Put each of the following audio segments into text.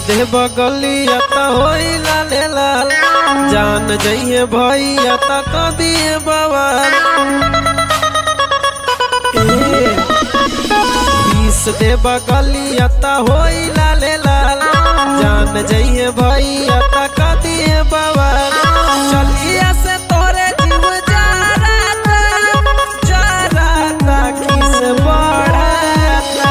दे बगलिया त होई लाले लाल, जान जइए भैया त कदिए बवाल। पीस दे बगलिया त होई लाले लाल, जान जइए भैया त कदिए बवाल। चलिया से तोरे जीव जाराता किस बढ़ता।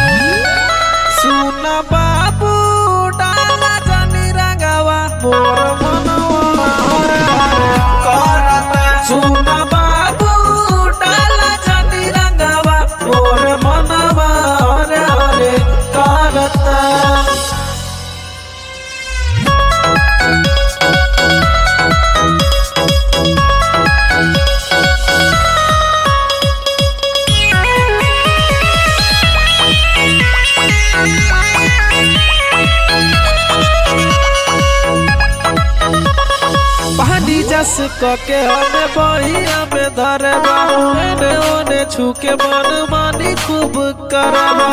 सुना बाबू डाला जानी रंगावा मोर मनवा करता। सुना बाबू डाला जानी रंगावा मोर मनवा रे करता। पहाड़ी जस के हमें बहिया में धरबा, एने ओने छुके मन मानी खूब करबा।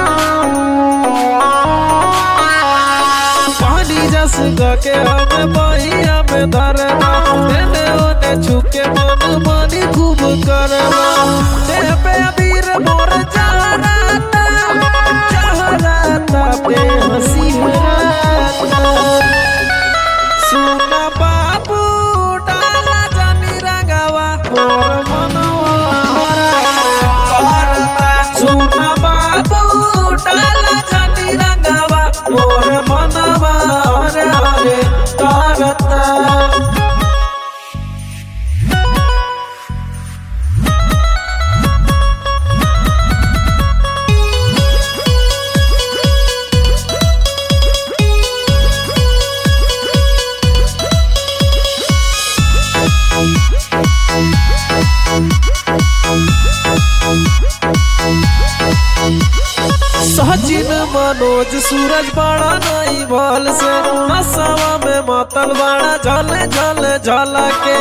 पहाड़ी जस के हमें बहिया में धरबा, एने ओने छुके मन मानी खूब करबा। देह पे अबीर मोर जहराता पे हंसी हराता। सुना बाबू डाला जानी रंगावा मोर मनवा करता। सुना बाबू डाला जानी रंगावा मोर मनवा रे करता। सचिन मनोज सूरज बड़ा नहीं भल से, नशवा में मतल बड़ा झल झल झलके।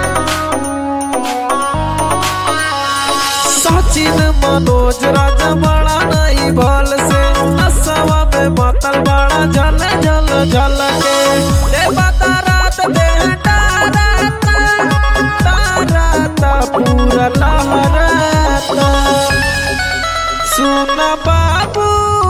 सचिन मनोज राजा बड़ा नहीं भल से, नशवा में मतल बड़ा झल झल झलके। रात ताराता पूरा लहराता। सुना बाबू